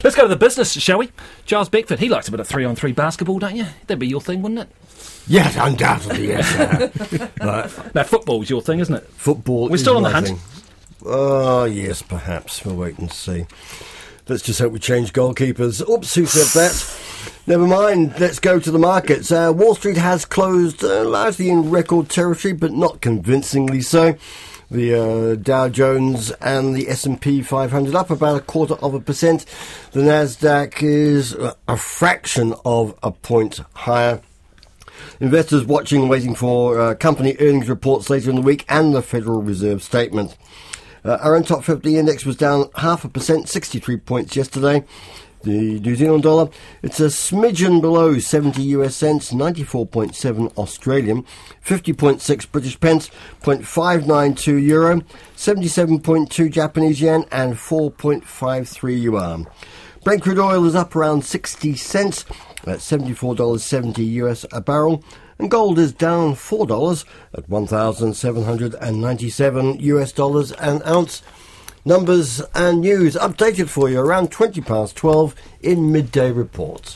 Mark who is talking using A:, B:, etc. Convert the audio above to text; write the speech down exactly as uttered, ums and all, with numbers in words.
A: Let's go to the business, shall we? Giles Beckford, he likes a bit of three-on-three basketball, don't you? That'd be your thing, wouldn't it?
B: Yes, undoubtedly, yes. Uh, right.
A: Now, football's your thing, isn't it?
B: Football
A: We're
B: is
A: still on the
B: my
A: hunt.
B: thing. Oh, yes, perhaps. We'll wait and see. Let's just hope we change goalkeepers. Oops, who said that? Never mind. Let's go to the markets. Uh, Wall Street has closed uh, largely in record territory, but not convincingly so. The uh, Dow Jones and the S and P five hundred up about a quarter of a percent. The Nasdaq is a fraction of a point higher. Investors watching and waiting for uh, company earnings reports later in the week and the Federal Reserve statement. Uh, our own top fifty index was down half a percent, sixty-three points yesterday. The New Zealand dollar, it's a smidgen below seventy U S cents, ninety-four point seven Australian, fifty point six British pence, zero point five nine two euro, seventy-seven point two Japanese yen, and four point five three yuan. Brent crude oil is up around sixty cents, at seventy-four dollars seventy U S a barrel, and gold is down four dollars at one thousand seven hundred ninety-seven U S dollars an ounce. Numbers and news updated for you around twenty past twelve in Midday Report.